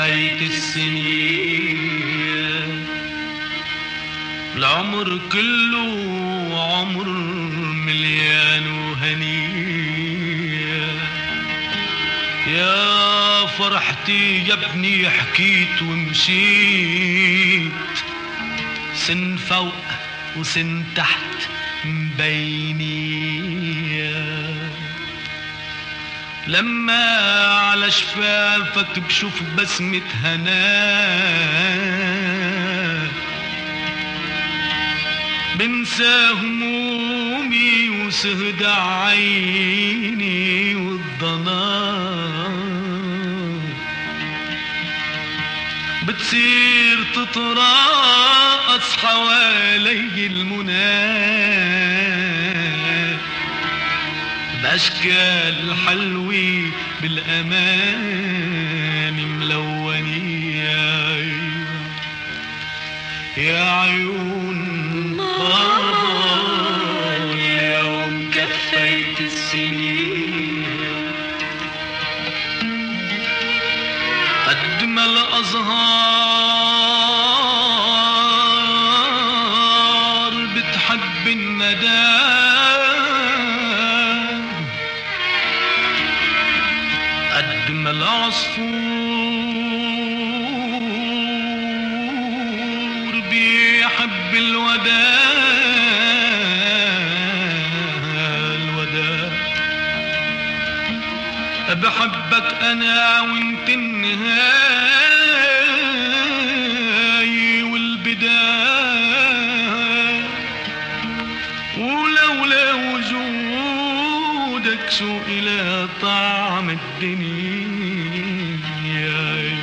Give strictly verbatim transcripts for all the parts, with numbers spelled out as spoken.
كفاية السنين، العمر كله عمر مليان وهنية. يا فرحتي يا ابني حكيت ومشيت، سن فوق وسن تحت مبينية. لما على شفافك بشوف بسمة هناك، بنسى همومي وسهد عيني والضناك. بتصير تتراقص حوالي المنى بأشكال حلوة بالأمان ملونية. يا عيون بابا اليوم كفيت السنين، قد ما الأزهار بتحب الندى، قد ما العصفور بيحب الوداع الوداع. بحبك أنا وانت النهاية والبداية، ولولا وجودك شو إلى طعم الدنيا.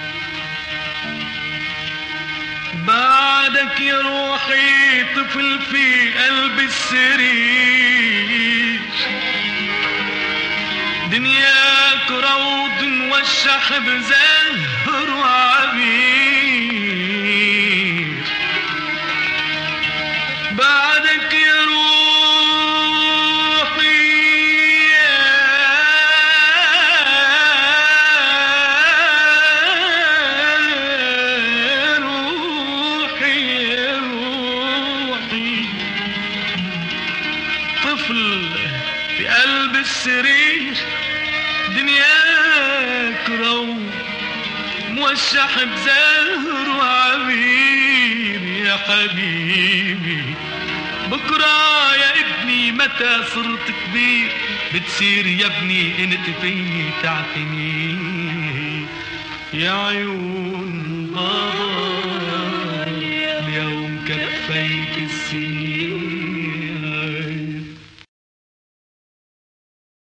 بعدك يا روحي طفل في قلب السرير، دنياك روض موشح بزهر وعبير. بعدك يا روحي يا روحي يا روحي طفل في قلب السرير، دنياك روض موشح بزهر وعبير. يا حبيبي بكرة يا ابني متى صرت كبير، بتصير يا ابني انت فيي تعتني. يا عيون بابا